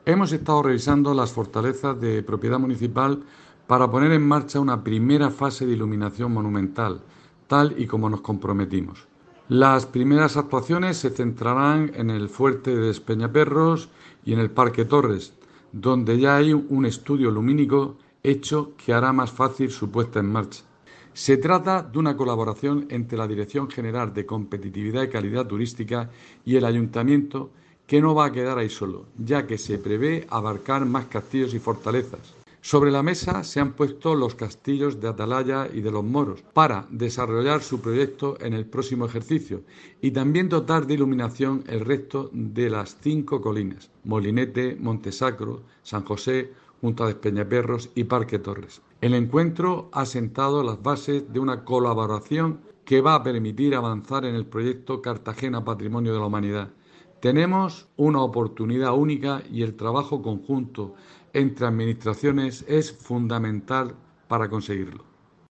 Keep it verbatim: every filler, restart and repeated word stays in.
Hemos estado revisando las fortalezas de propiedad municipal para poner en marcha una primera fase de iluminación monumental, tal y como nos comprometimos. Las primeras actuaciones se centrarán en el fuerte de Despeñaperros y en el Parque Torres, donde ya hay un estudio lumínico hecho que hará más fácil su puesta en marcha. Se trata de una colaboración entre la Dirección General de Competitividad y Calidad Turística y el Ayuntamiento, que no va a quedar ahí solo, ya que se prevé abarcar más castillos y fortalezas. Sobre la mesa se han puesto los castillos de Atalaya y de los Moros para desarrollar su proyecto en el próximo ejercicio y también dotar de iluminación el resto de las cinco colinas: Molinete, Montesacro, San José, Junta de Despeñaperros y Parque Torres. El encuentro ha sentado las bases de una colaboración que va a permitir avanzar en el proyecto Cartagena Patrimonio de la Humanidad. Tenemos una oportunidad única y el trabajo conjunto entre administraciones es fundamental para conseguirlo.